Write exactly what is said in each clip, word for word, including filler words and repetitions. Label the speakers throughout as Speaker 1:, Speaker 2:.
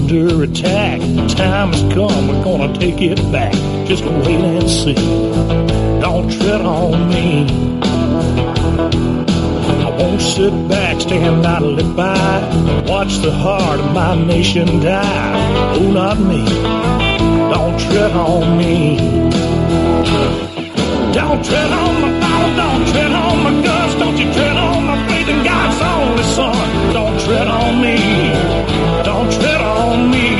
Speaker 1: under attack. Time has come, we're gonna take it back. Just wait and see. Don't tread on me. I won't sit back, stand idly by. Watch the heart of my nation die. Oh, not me. Don't tread on me. Don't tread on my Bible, don't tread on my guns. Don't you tread on my faith in God's only Son. Don't tread on me. Don't tread on me.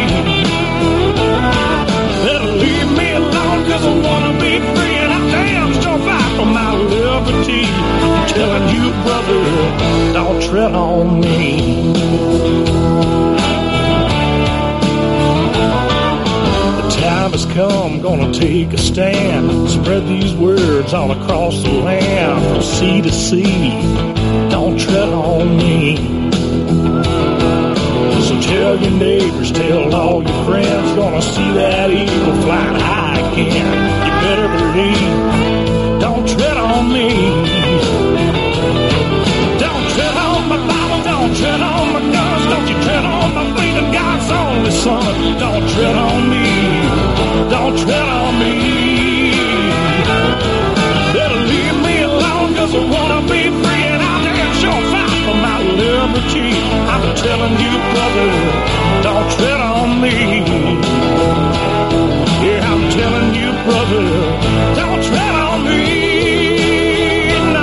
Speaker 1: Better leave me alone, cause I wanna be free, and I damn sure fight for my liberty. I'm telling you, brother, don't tread on me. The time has come, gonna take a stand. Spread these words all across the land, from sea to sea. Don't tread on me. So tell your neighbors, tell all your friends, gonna see that eagle flying high again. You better believe, don't tread on me. Don't tread on my Bible, don't tread on my guns. Don't you tread on my faith in God's only Son. Don't tread on me, don't tread on me. Better leave me alone, cause I wanna be free, and I'll damn sure fight for my liberty. I'm telling you, brother, don't tread on me. Yeah, I'm telling you, brother, don't tread on me. No.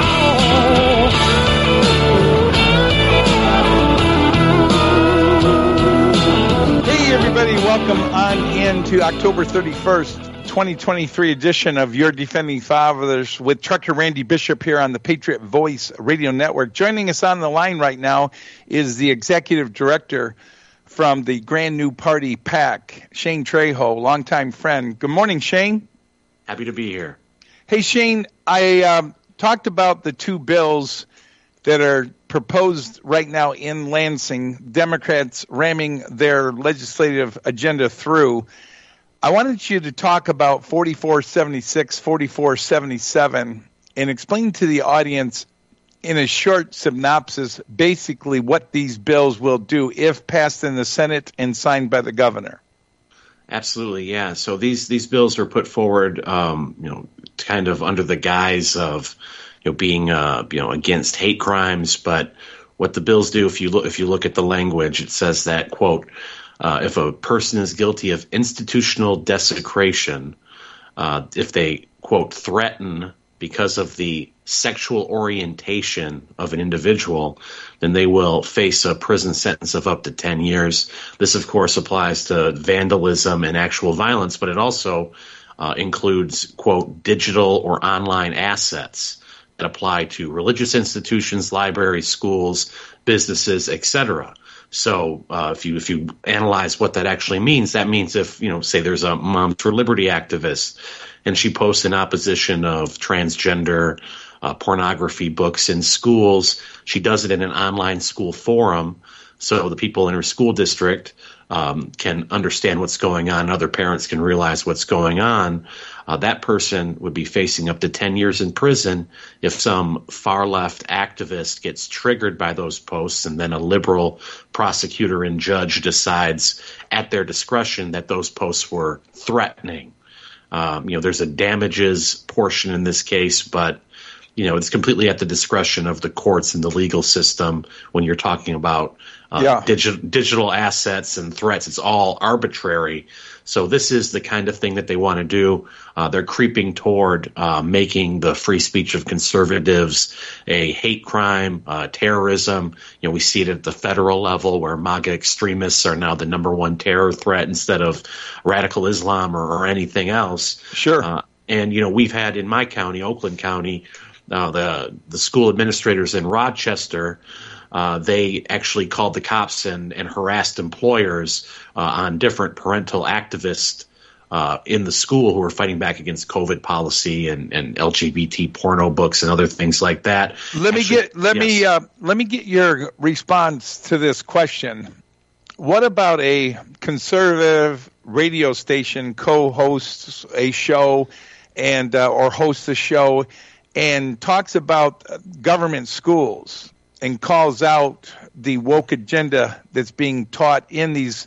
Speaker 2: Hey, everybody, welcome on into October thirty-first, twenty twenty-three edition of Your Defending Fathers with Trucker Randy Bishop here on the Patriot Voice Radio Network. Joining us on the line right now is the executive director from the Grand New Party PAC, Shane Trejo, longtime friend. Good morning, Shane.
Speaker 3: Happy to be here.
Speaker 2: Hey, Shane, I um, talked about the two bills that are proposed right now in Lansing, Democrats ramming their legislative agenda through. I wanted you to talk about forty-four seventy-six, forty-four seventy-seven, and explain to the audience in a short synopsis basically what these bills will do if passed in the Senate and signed by the governor.
Speaker 3: Absolutely, yeah. So these these bills are put forward, um, you know, kind of under the guise of, you know, being, uh, you know, against hate crimes. But what the bills do, if you look if you look at the language, it says that, quote, Uh, if a person is guilty of institutional desecration, uh, if they, quote, threaten because of the sexual orientation of an individual, then they will face a prison sentence of up to ten years. This, of course, applies to vandalism and actual violence, but it also uh, includes, quote, digital or online assets that apply to religious institutions, libraries, schools, businesses, et cetera. So uh, if you if you analyze what that actually means, that means if, you know, say there's a Moms for Liberty activist and she posts in opposition of transgender uh, pornography books in schools, she does it in an online school forum so the people in her school district um, can understand what's going on, other parents can realize what's going on. Uh, that person would be facing up to ten years in prison if some far-left activist gets triggered by those posts and then a liberal prosecutor and judge decides at their discretion that those posts were threatening. Um, you know, there's a damages portion in this case, but, you know, it's completely at the discretion of the courts and the legal system when you're talking about uh,
Speaker 2: yeah.
Speaker 3: digi- digital assets and threats. It's all arbitrary. So this is the kind of thing that they want to do. Uh, they're creeping toward uh, making the free speech of conservatives a hate crime, uh, terrorism. You know, we see it at the federal level where MAGA extremists are now the number one terror threat instead of radical Islam or, or anything else.
Speaker 2: Sure.
Speaker 3: Uh, and, you know, we've had in my county, Oakland County, uh, the, the school administrators in Rochester, Uh, they actually called the cops and, and harassed employers uh, on different parental activists uh, in the school who were fighting back against COVID policy and, and L G B T porno books and other things like that.
Speaker 2: Let me
Speaker 3: actually,
Speaker 2: get let
Speaker 3: yes.
Speaker 2: me uh, let me get your response to this question. What about a conservative radio station co-hosts a show and uh, or hosts a show and talks about government schools and calls out the woke agenda that's being taught in these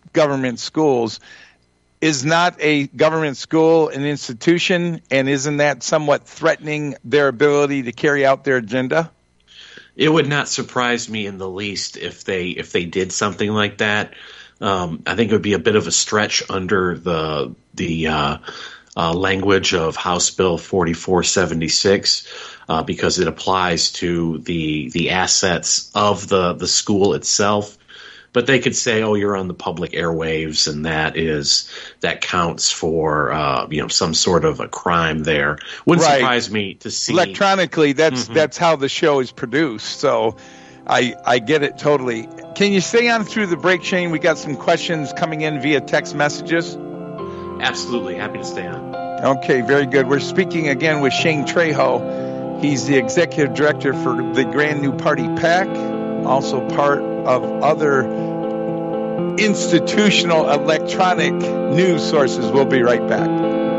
Speaker 2: government schools. Is not a government school an institution, and isn't that somewhat threatening their ability to carry out their agenda?
Speaker 3: It would not surprise me in the least if they if they did something like that. Um, I think it would be a bit of a stretch under the the uh, uh, language of House Bill forty-four seventy-six uh, because it applies to the the assets of the the school itself. But they could say, "Oh, you're on the public airwaves, and that is that counts for uh, you know some sort of a crime." There wouldn't
Speaker 2: right.
Speaker 3: surprise me to see
Speaker 2: electronically. That's mm-hmm. that's how the show is produced. So, I I get it totally. Can you stay on through the break, Shane? We got some questions coming in via text messages.
Speaker 3: Absolutely, happy to stay on.
Speaker 2: Okay, very good. We're speaking again with Shane Trejo. He's the executive director for the Grand New Party PAC, also part of other institutional electronic news sources. We'll be right back.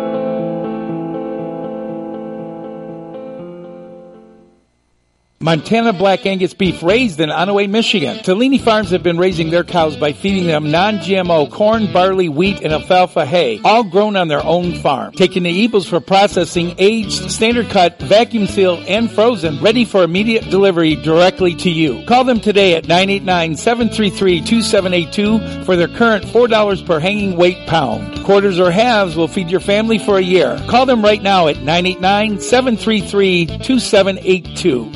Speaker 1: Montana Black Angus beef raised in Onaway, Michigan. Tellini Farms have been raising their cows by feeding them non-G M O corn, barley, wheat, and alfalfa hay, all grown on their own farm. Taking the eagles for processing, aged, standard cut, vacuum sealed, and frozen, ready for immediate delivery directly to you. Call them today at nine eight nine, seven three three, two seven eight two for their current four dollars per hanging weight pound. Quarters or halves will feed your family for a year. Call them right now at nine eight nine, seven three three, two seven eight two.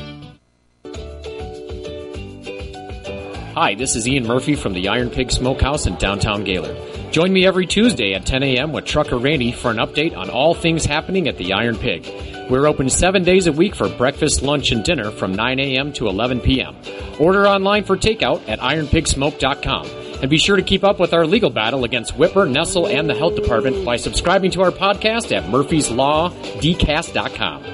Speaker 4: Hi, this is Ian Murphy from the Iron Pig Smokehouse in downtown Gaylord. Join me every Tuesday at ten a.m. with Trucker Randy for an update on all things happening at the Iron Pig. We're open seven days a week for breakfast, lunch, and dinner from nine a.m. to eleven p.m. Order online for takeout at iron pig smoke dot com. And be sure to keep up with our legal battle against Whipper, Nestle, and the Health Department by subscribing to our podcast at murphys law d cast dot com.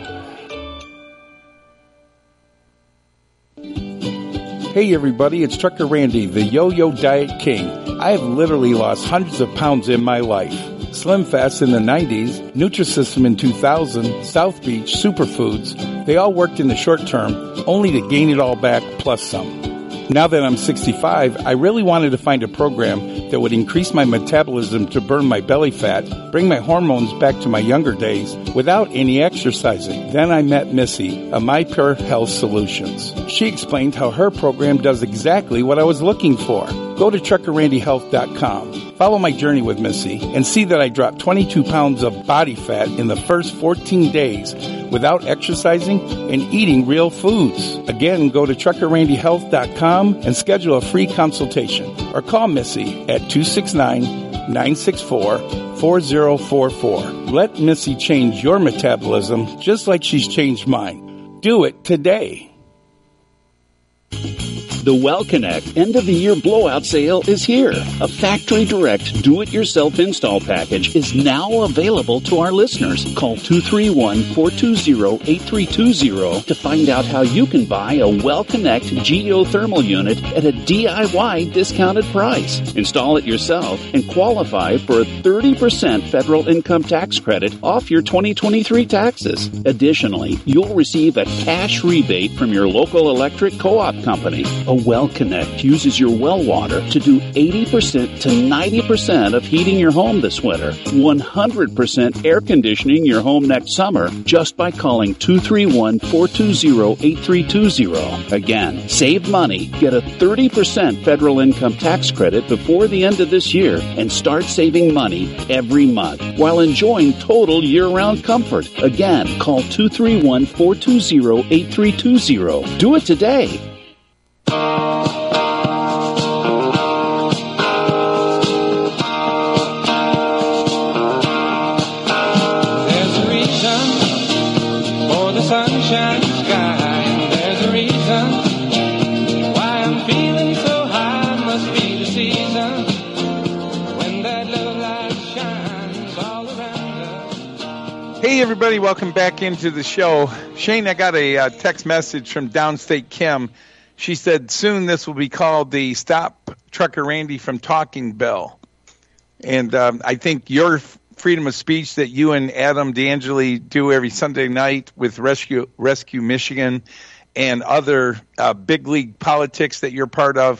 Speaker 1: Hey everybody, it's Trucker Randy, the Yo-Yo Diet King. I have literally lost hundreds of pounds in my life. Slim Fast in the nineties, Nutrisystem in two thousand, South Beach, Superfoods, they all worked in the short term, only to gain it all back plus some. Now that I'm sixty-five, I really wanted to find a program that would increase my metabolism to burn my belly fat, bring my hormones back to my younger days without any exercising. Then I met Missy of My Pure Health Solutions. She explained how her program does exactly what I was looking for. Go to trucker randy health dot com. Follow my journey with Missy and see that I dropped twenty-two pounds of body fat in the first fourteen days without exercising and eating real foods. Again, go to trucker randy health dot com and schedule a free consultation or call Missy at two six nine, nine six four, four zero four four. Let Missy change your metabolism just like she's changed mine. Do it today.
Speaker 5: The WellConnect end-of-the-year blowout sale is here. A factory-direct, do-it-yourself install package is now available to our listeners. Call two three one, four two zero, eight three two zero to find out how you can buy a WellConnect geothermal unit at a D I Y discounted price. Install it yourself and qualify for a thirty percent federal income tax credit off your twenty twenty-three taxes. Additionally, you'll receive a cash rebate from your local electric co-op company. A WellConnect uses your well water to do eighty percent to ninety percent of heating your home this winter, one hundred percent air conditioning your home next summer just by calling two three one, four two zero, eight three two zero. Again, save money, get a thirty percent federal income tax credit before the end of this year, and start saving money every month while enjoying total year-round comfort. Again, call two three one, four two zero, eight three two zero. Do it today.
Speaker 2: Hey everybody, welcome back into the show. Shane, I got a uh, text message from Downstate Kim. She said soon this will be called the Stop Trucker Randy from Talking bill. And um, I think your freedom of speech that you and Adam D'Angeli do every Sunday night with Rescue Rescue Michigan and other uh, big league politics that you're part of,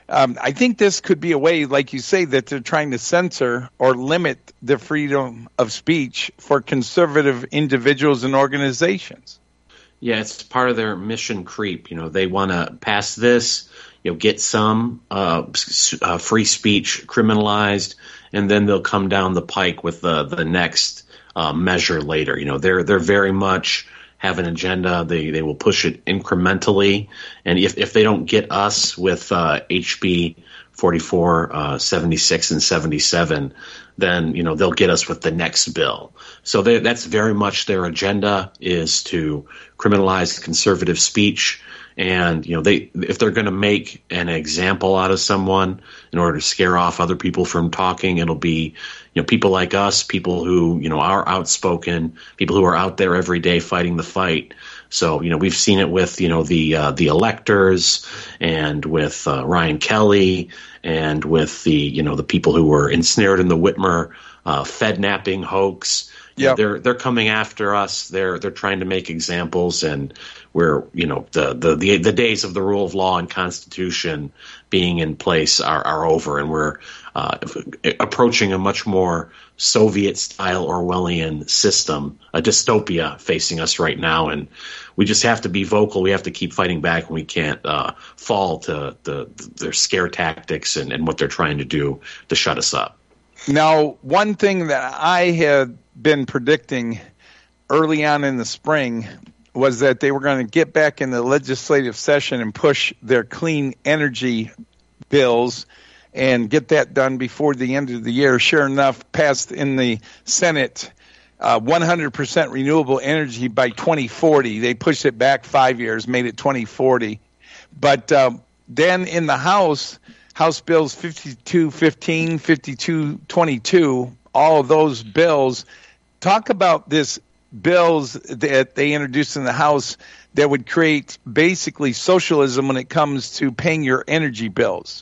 Speaker 2: Um, I think this could be a way, like you say, that they're trying to censor or limit the freedom of speech for conservative individuals and organizations.
Speaker 3: Yeah, it's part of their mission creep. You know, they want to pass this, you know, get some uh, uh, free speech criminalized, and then they'll come down the pike with the the next uh, measure later. You know, they're they're very much have an agenda. They they will push it incrementally, and if if they don't get us with uh, H B forty-four seventy-six and seventy-seven, then you know they'll get us with the next bill. So they, that's very much their agenda, is to criminalize conservative speech. And you know they if they're going to make an example out of someone in order to scare off other people from talking, it'll be you know people like us, people who you know are outspoken, people who are out there every day fighting the fight. So you know we've seen it with you know the uh, the electors, and with uh, Ryan Kelly, and with the you know the people who were ensnared in the Whitmer uh, Fed-napping hoax. Yeah, they're they're coming after us. They're they're trying to make examples, and we're you know the the the, the days of the rule of law and Constitution being in place are, are over, and we're uh, approaching a much more Soviet-style Orwellian system, a dystopia facing us right now, and we just have to be vocal. We have to keep fighting back, and we can't uh, fall to the their scare tactics and, and what they're trying to do to shut us up.
Speaker 2: Now, one thing that I had been predicting early on in the spring was that they were going to get back in the legislative session and push their clean energy bills and get that done before the end of the year. Sure enough, passed in the Senate, uh, one hundred percent renewable energy by twenty forty. They pushed it back five years, made it twenty forty. But uh, then in the House, House Bills fifty-two fifteen, fifty-two twenty-two, all of those bills talk about this bills that they introduced in the House that would create basically socialism when it comes to paying your energy bills.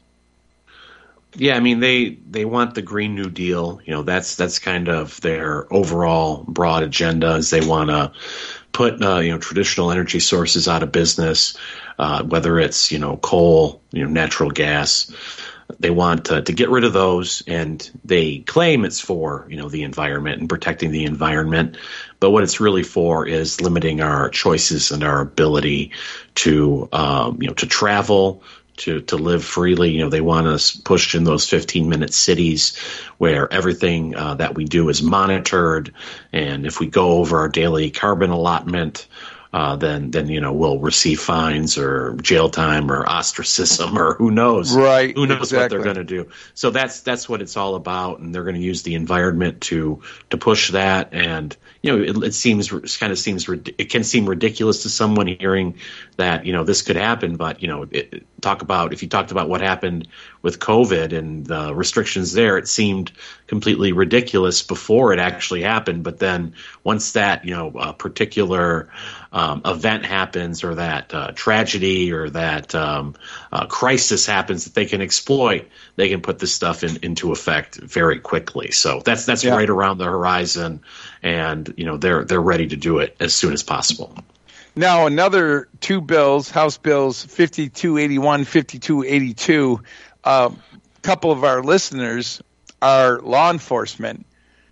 Speaker 3: Yeah, I mean they they want the Green New Deal. You know, that's that's kind of their overall broad agenda. Is they want to put uh, you know traditional energy sources out of business, uh, whether it's you know coal, you know natural gas. They want to, to get rid of those, and they claim it's for you know the environment and protecting the environment. But what it's really for is limiting our choices and our ability to um, you know to travel, to to live freely. You know they want us pushed in those fifteen minute cities where everything uh, that we do is monitored, and if we go over our daily carbon allotment, Uh, then, then you know, we'll receive fines or jail time or ostracism or who knows,
Speaker 2: right?
Speaker 3: Who knows
Speaker 2: exactly.
Speaker 3: what they're going to do? So that's that's what it's all about, and they're going to use the environment to to push that. And you know, it, it seems it kind of seems it can seem ridiculous to someone hearing that you know this could happen, but you know, it, talk about if you talked about what happened with COVID and the restrictions there, it seemed completely ridiculous before it actually happened. But then once that you know a particular Um, event happens, or that uh, tragedy or that um, uh, crisis happens that they can exploit, they can put this stuff in, into effect very quickly. So that's that's yeah. right around the horizon, and you know they're they're ready to do it as soon as possible.
Speaker 2: Now, another two bills, House Bills fifty-two eighty-one, fifty-two eighty-two. A uh, couple of our listeners are law enforcement,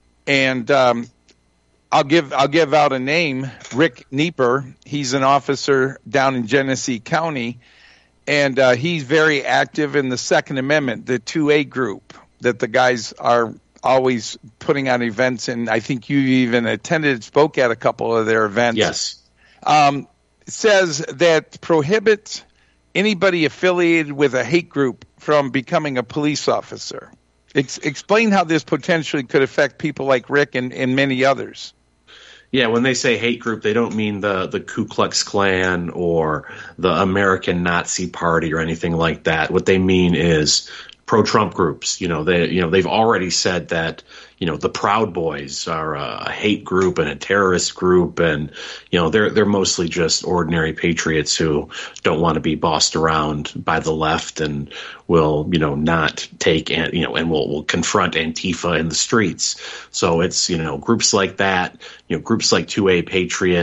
Speaker 2: and um, I'll give I'll give out a name, Rick Nieper. He's an officer down in Genesee County, and uh, he's very active in the Second Amendment, the two A group that the guys are always putting on events, and I think you even attended, spoke at a couple of their events.
Speaker 3: Yes.
Speaker 2: Um, it says that prohibits anybody affiliated with a hate group from becoming a police officer. Ex- explain how this potentially could affect people like Rick and, and many others.
Speaker 3: Yeah, when they say hate group, they don't mean the, the Ku Klux Klan or the American Nazi Party or anything like that. What they mean is pro-Trump groups. You know, they you know they've already said that you know the Proud Boys are a hate group and a terrorist group, and you know they're they're mostly just ordinary patriots who don't want to be bossed around by the left and will you know not take and you know and will will confront Antifa in the streets. So it's you know groups like that, you know groups like two A Patriot.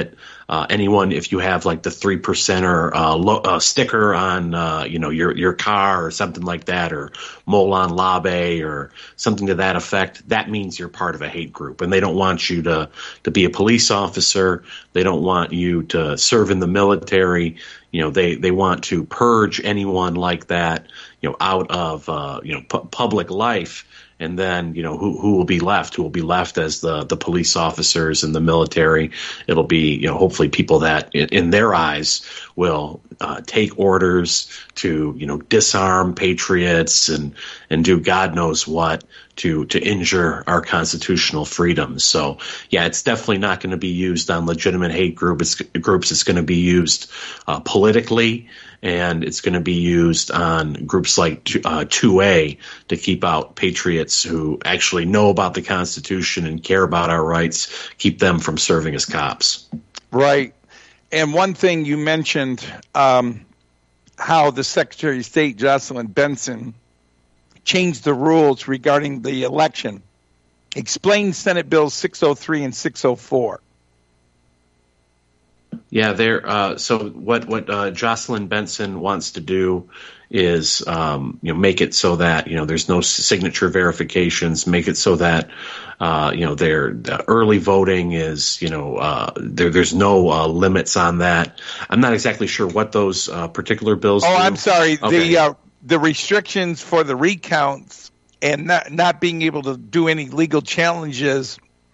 Speaker 3: uh, anyone, if you have like the three percenter uh, lo- uh, sticker on, uh, you know, your your car or something like that, or Molon Labe or something to that effect, that means you're part of a hate group, and they don't want you to to be a police officer. They don't want you to serve in the military. You know, they, they want to purge anyone like that, you know, out of, uh, you know, pu- public life. And then, you know, who, who will be left? Who will be left as the, the police officers and the military? It'll be, you know, hopefully people that in, in their eyes will uh, take orders to, you know, disarm patriots and, and do God knows what to, to injure our constitutional freedoms. So, yeah, it's definitely not going to be used on legitimate hate group. It's, groups. It's going to be used uh, politically. And it's going to be used on groups like uh, two A to keep out patriots who actually know about the Constitution and care about our rights, keep them from serving as cops.
Speaker 2: Right. And one thing you mentioned, um, how the Secretary of State, Jocelyn Benson, changed the rules regarding the election. Explain Senate Bills six oh three and six oh four.
Speaker 3: Yeah, there. Uh, so what what uh, Jocelyn Benson wants to do is um, you know make it so that you know there's no signature verifications. Make it so that uh, you know their the early voting is you know uh, there there's no uh, limits on that. I'm not exactly sure what those uh, particular bills.
Speaker 2: Oh,
Speaker 3: do.
Speaker 2: I'm sorry.
Speaker 3: Okay.
Speaker 2: The uh, the restrictions for the recounts and not not being able to do any legal challenges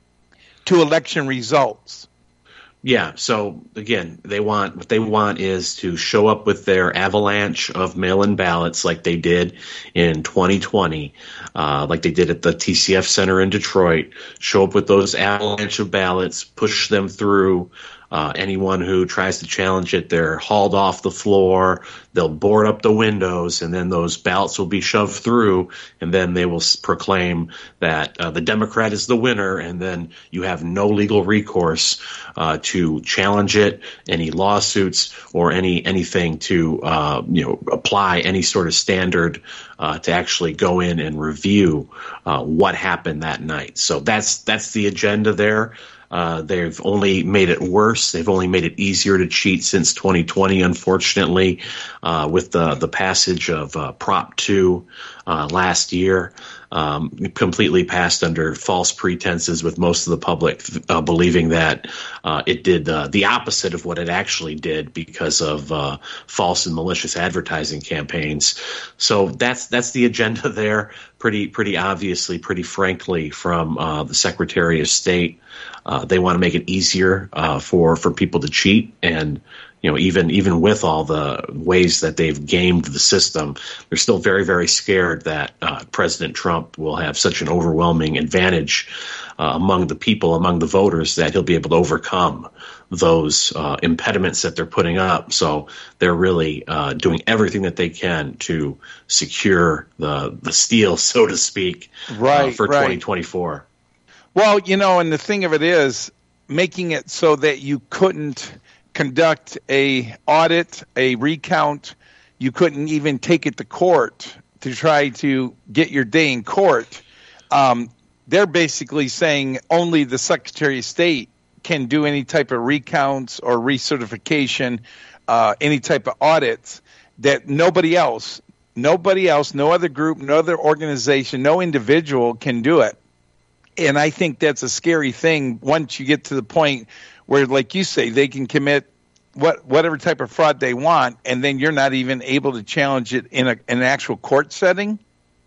Speaker 2: to election results.
Speaker 3: Yeah. So again, they want what they want is to show up with their avalanche of mail-in ballots, like they did in twenty twenty, uh, like they did at the T C F Center in Detroit. Show up with those avalanche of ballots, push them through. Uh, anyone who tries to challenge it, they're hauled off the floor. They'll board up the windows, and then those ballots will be shoved through, and then they will s- proclaim that uh, the Democrat is the winner, and then you have no legal recourse uh, to challenge it, any lawsuits or any anything to uh, you know apply any sort of standard uh, to actually go in and review uh, what happened that night. So that's that's the agenda there. Uh, they've only made it worse. They've only made it easier to cheat since twenty twenty, unfortunately, uh, with the, the passage of uh, Prop two uh, last year. Um, completely passed under false pretenses, with most of the public uh, believing that uh, it did uh, the opposite of what it actually did because of uh, false and malicious advertising campaigns. So that's that's the agenda there, pretty pretty obviously, pretty frankly, from uh, the Secretary of State. Uh, they want to make it easier uh, for for people to cheat, and you know, even even with all the ways that they've gamed the system, they're still very, very scared that uh, President Trump will have such an overwhelming advantage uh, among the people, among the voters, that he'll be able to overcome those uh, impediments that they're putting up. So they're really uh, doing everything that they can to secure the the steal, so to speak,
Speaker 2: right,
Speaker 3: uh, for
Speaker 2: right.
Speaker 3: twenty twenty-four.
Speaker 2: Well, you know, and the thing of it is making it so that you couldn't conduct a audit, a recount. You couldn't even take it to court to try to get your day in court. Um, they're basically saying only the Secretary of State can do any type of recounts or recertification, uh, any type of audits, that nobody else, nobody else, no other group, no other organization, no individual can do it. And I think that's a scary thing once you get to the point where, like you say, they can commit what whatever type of fraud they want, and then you're not even able to challenge it in, a, in an actual court setting.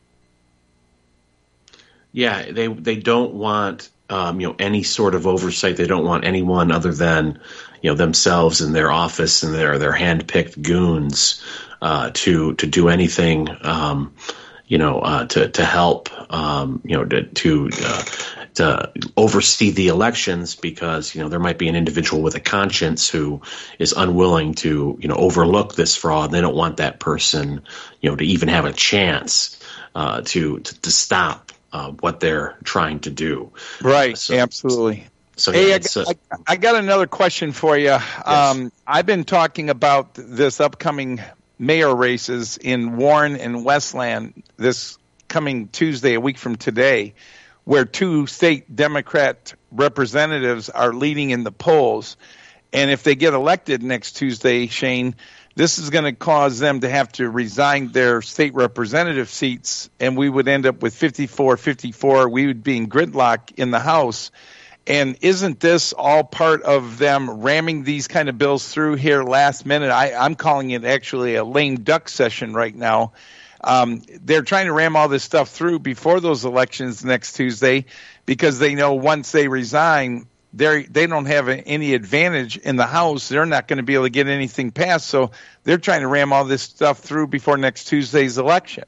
Speaker 3: Yeah, they they don't want um, you know any sort of oversight. They don't want anyone other than you know themselves in their office and their their handpicked goons uh, to to do anything. Um, you know, uh, to to help, um, you know, to to, uh, to oversee the elections, because you know there might be an individual with a conscience who is unwilling to you know overlook this fraud. They don't want that person, you know, to even have a chance uh, to, to to stop uh, what they're trying to do.
Speaker 2: Right.
Speaker 3: So,
Speaker 2: Absolutely.
Speaker 3: So
Speaker 2: hey,
Speaker 3: yeah,
Speaker 2: I,
Speaker 3: uh,
Speaker 2: I, I got another question for you.
Speaker 3: Yes.
Speaker 2: Um, I've been talking about this upcoming mayor races in Warren and Westland this coming Tuesday, a week from today, where two state Democrat representatives are leading in the polls. And if they get elected next Tuesday, Shane, this is going to cause them to have to resign their state representative seats, and we would end up with fifty-four fifty-four. We would be in gridlock in the House. And isn't this all part of them ramming these kind of bills through here last minute? I, I'm calling it actually a lame duck session right now. Um, they're trying to ram all this stuff through before those elections next Tuesday because they know once they resign, they they don't have any advantage in the House. They're not going to be able to get anything passed. So they're trying to ram all this stuff through before next Tuesday's election.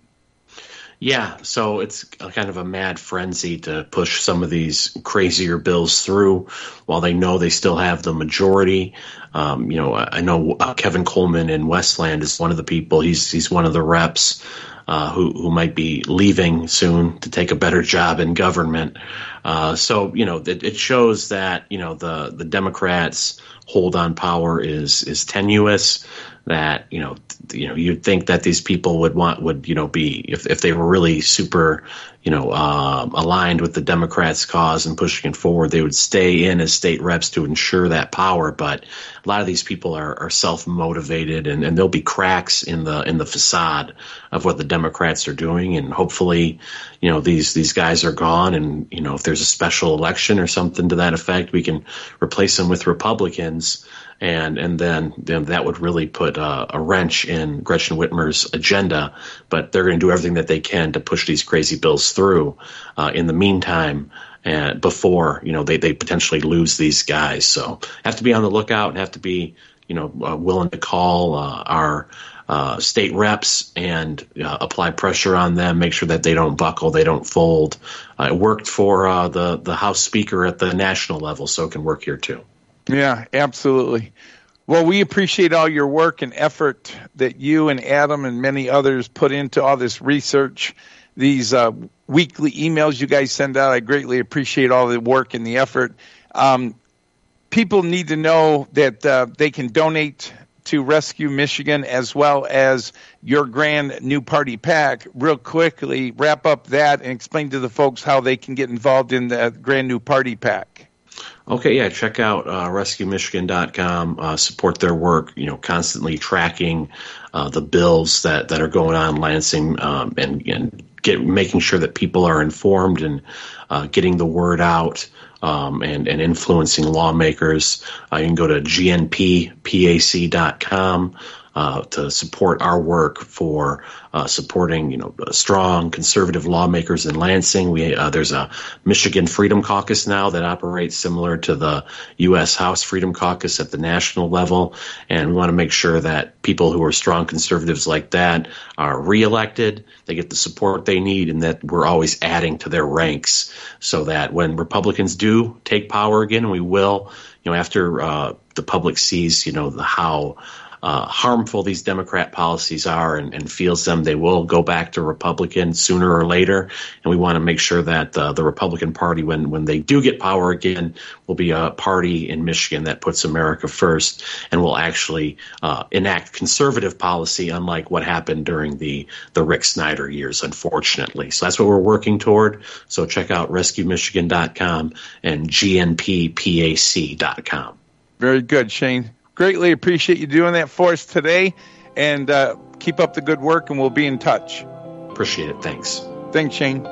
Speaker 3: Yeah, so it's a kind of a mad frenzy to push some of these crazier bills through while they know they still have the majority. Um, you know, I know uh, Kevin Coleman in Westland is one of the people. He's he's one of the reps uh, who who might be leaving soon to take a better job in government. Uh, so you know, it, it shows that you know the the Democrats' hold on power is is tenuous. That you know, th- you know, you'd think that these people would want would you know be if if they were really super you know uh, aligned with the Democrats' cause and pushing it forward, they would stay in as state reps to ensure that power. But a lot of these people are, are self motivated, and, and there'll be cracks in the in the facade of what the Democrats are doing. And hopefully, you know, these these guys are gone, and you know, if there's a special election or something to that effect, we can replace them with Republicans. And and then, then that would really put uh, a wrench in Gretchen Whitmer's agenda. But they're going to do everything that they can to push these crazy bills through uh, in the meantime uh, before, you know, they, they potentially lose these guys. So have to be on the lookout and have to be, you know, uh, willing to call uh, our uh, state reps and uh, apply pressure on them, make sure that they don't buckle, they don't fold. Uh, it worked for uh, the, the House Speaker at the national level, so it can work here too.
Speaker 2: Yeah, absolutely. Well, we appreciate all your work and effort that you and Adam and many others put into all this research, these uh, weekly emails you guys send out. I greatly appreciate all the work and the effort. Um, people need to know that uh, they can donate to Rescue Michigan as well as your grand new party PAC. Real quickly, wrap up that and explain to the folks how they can get involved in the grand new party PAC.
Speaker 3: Okay, yeah, check out uh, rescue michigan dot com, uh, support their work, you know, constantly tracking uh, the bills that, that are going on in Lansing um, and, and get making sure that people are informed and uh, getting the word out um, and, and influencing lawmakers. Uh, you can go to G N P pac dot com. Uh, to support our work for uh, supporting, you know, strong conservative lawmakers in Lansing. We uh, there's a Michigan Freedom Caucus now that operates similar to the U S House Freedom Caucus at the national level, and we want to make sure that people who are strong conservatives like that are reelected, they get the support they need, and that we're always adding to their ranks so that when Republicans do take power again, and we will, you know, after uh, the public sees, you know, the how Uh, harmful these Democrat policies are and, and feels them, they will go back to Republican sooner or later. And we want to make sure that uh, the Republican Party, when, when they do get power again, will be a party in Michigan that puts America first and will actually uh, enact conservative policy, unlike what happened during the, the Rick Snyder years, unfortunately. So that's what we're working toward. So check out rescue michigan dot com and G N P pac dot com.
Speaker 2: Very good, Shane. Greatly appreciate you doing that for us today, and uh, keep up the good work, and we'll be in touch.
Speaker 3: Appreciate it. Thanks.
Speaker 2: Thanks, Shane.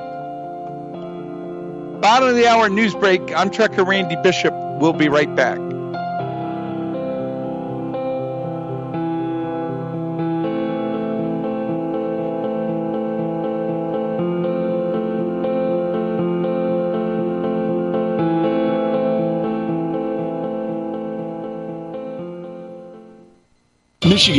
Speaker 2: Bottom of the hour news break. I'm Trucker Randy Bishop. We'll be right back.
Speaker 5: Michigan